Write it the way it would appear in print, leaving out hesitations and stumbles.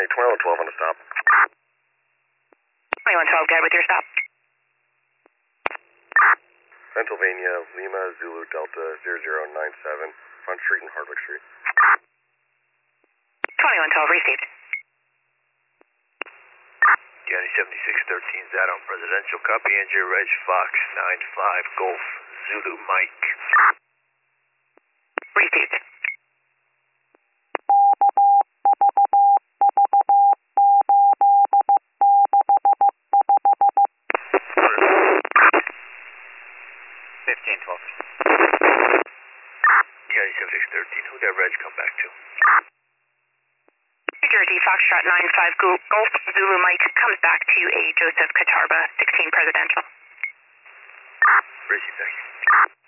2112 on the stop. 2112, good with your stop. Pennsylvania, Lima, Zulu, Delta, 0097, Front Street and Hardwick Street. 2112, received. County 7613, is that on presidential? Copy, Andrew Reg Fox 95 Golf Zulu Mike. Received. County 7613, who that Reg come back to? New Jersey, Foxtrot 95 Golf Zulu Mike comes back to a Joseph Katarba 16 presidential. Received, thank you.